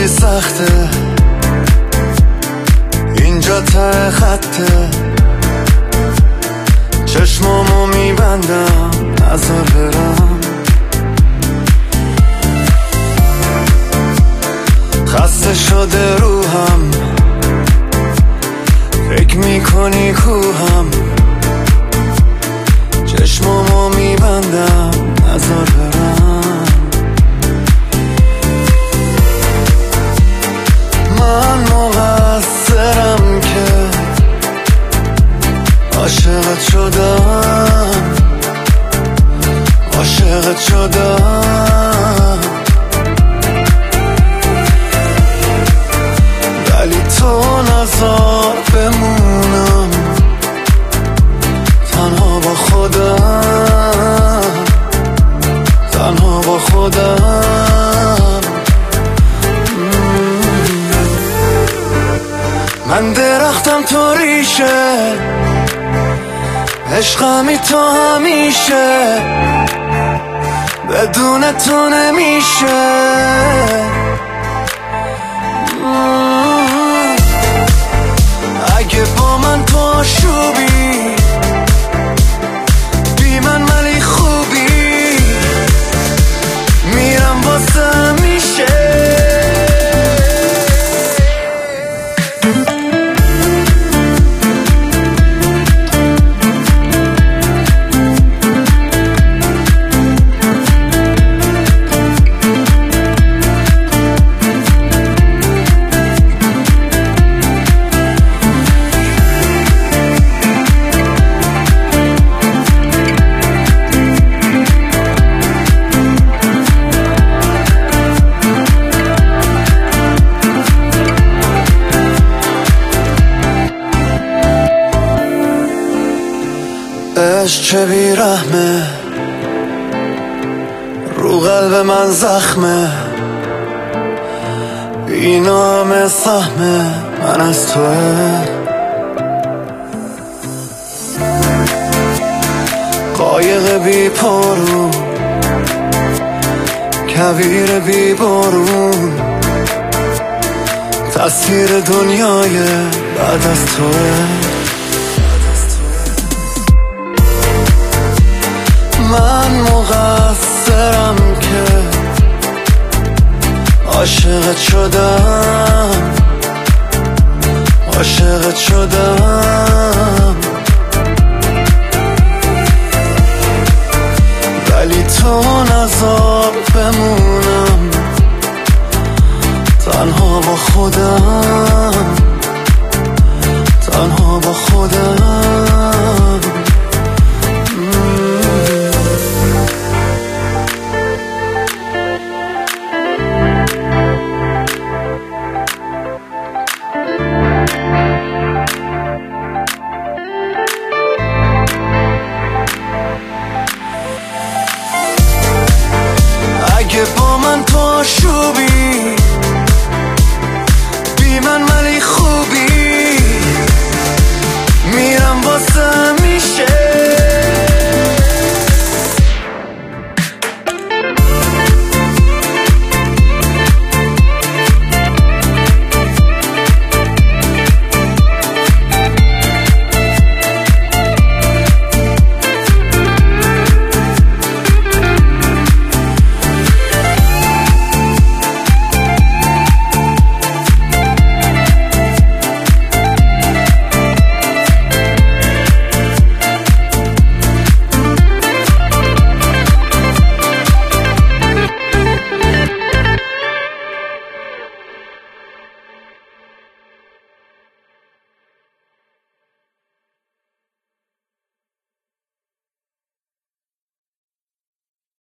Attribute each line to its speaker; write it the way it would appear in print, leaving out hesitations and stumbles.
Speaker 1: خیلی سخته اینجا ته خطه، چشمامو میبندم نذار برم. خسته شده روحم، فکر میکنی کوهم، چشمامو میبندم نذار برم. من مقصرم که عاشقت شدم، عاشقت شدم، ولی تو نذار بمونم تنها با خودم، تنها با خودم. من درختم تو ریشه، عشقمی تو همیشه، بدون تو نمیشه. اگه با من تو آشوبی، بی من ولی خوبی، میرم واسه همیشه. عشق چه بیرحمه، رو قلب من زخمه، اینا همه سهمه من از توه. قایق بی پارو، کویر بی بارون، تصویر دنیای بعد از توه. من مقصرم که عاشقت شدم، عاشقت شدم، ولی تو نذار بمونم تنها با خودم، تنها با خودم. اگه با من تو آشوبی،